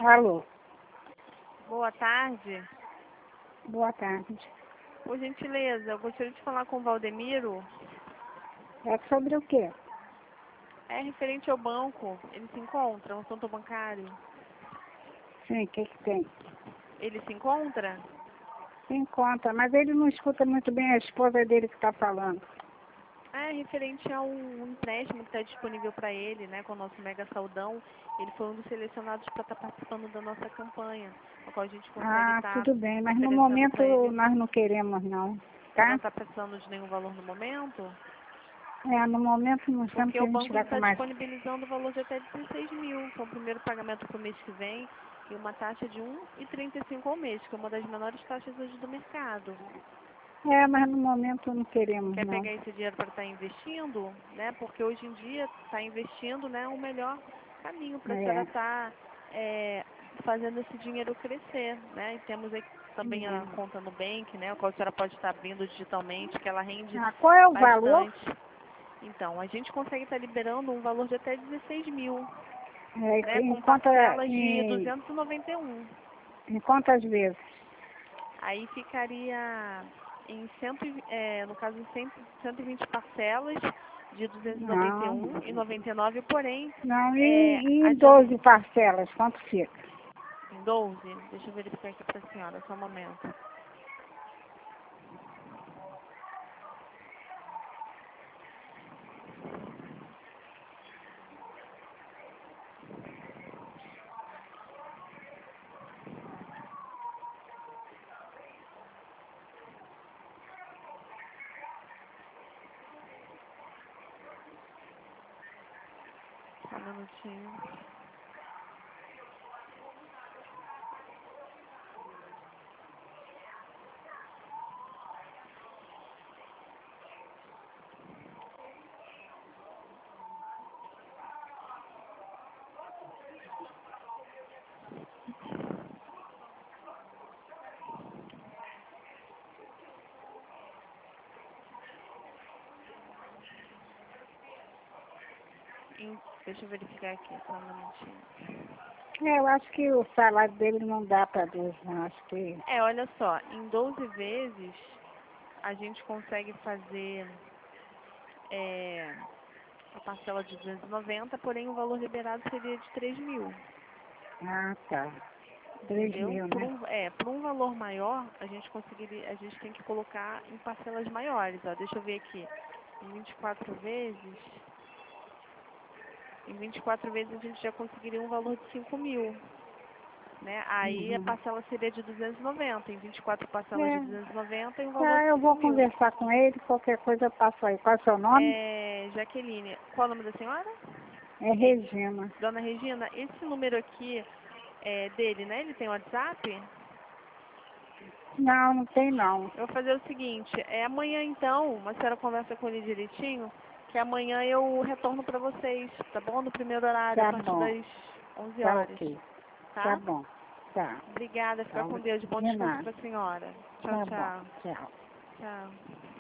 Alô, Boa tarde. boa tarde. Por gentileza, eu gostaria de falar com o Valdemiro. É sobre o quê? É referente ao banco. Ele se encontra, um assunto bancário. Sim, o que tem? Ele se encontra? Se encontra, mas ele não escuta muito bem a esposa dele que está falando. É referente a um empréstimo que está disponível para ele, né, com o nosso Mega Saudão. Ele foi um dos selecionados para estar participando da nossa campanha, a qual a gente consegue estar Tudo bem, mas no oferecendo momento para ele. nós não queremos não, Você não tá? está precisando de nenhum valor no momento? No momento não estamos Porque o querendo banco tirar com está mais. disponibilizando o valor de até 16 mil, que é o primeiro pagamento para o mês que vem, e uma taxa de 1,35 ao mês, que é uma das menores taxas hoje do mercado. Mas no momento não queremos Quer não. pegar esse dinheiro para estar investindo, né? Porque hoje em dia está investindo, né, o melhor caminho para a senhora É. estar fazendo esse dinheiro crescer, né? E temos aqui também a conta Nubank, né, a qual a senhora pode estar abrindo digitalmente, que ela rende Qual é o valor? bastante. Então, a gente consegue estar liberando um valor de até 16 mil, né, Em, com parcelas de em, 291. em quantas vezes? Aí ficaria em no caso, em 120 parcelas de Não, 291,99, porém, não, a em senhora, 12 parcelas, quanto fica? em 12, deixa eu verificar aqui para a senhora, só um momento. Só um minutinho. Deixa eu verificar aqui, só um minutinho. Eu acho que o salário dele não dá para 12, não. Acho que. Olha só, em 12 vezes, a gente consegue fazer a parcela de 290, porém o valor liberado seria de 3 mil. Tá. 3 Entendeu? mil, né? Por um valor maior, a gente tem que colocar em parcelas maiores. Ó, deixa eu ver aqui. Em 24 vezes, em 24 vezes a gente já conseguiria um valor de 5 mil. Né? Aí a Uhum. parcela seria de 290, em 24 parcelas de 290 e um valor de Eu 5 vou mil. conversar com ele, qualquer coisa eu passo aí. Qual é o seu nome? Jaqueline, qual é o nome da senhora? É Regina. Dona Regina, esse número aqui é dele, né? Ele tem WhatsApp? Não, não tem não. Eu vou fazer o seguinte, amanhã então, a senhora conversa com ele direitinho, que amanhã eu retorno para vocês, tá bom? No primeiro horário, a Tá partir bom, das 11 tá horas, ok. Tá tá? bom, tá. Obrigada, fica Tá, com Deus, bom de descanso nada. para a senhora. Tchau, Tá bom, tchau. tchau. Tchau.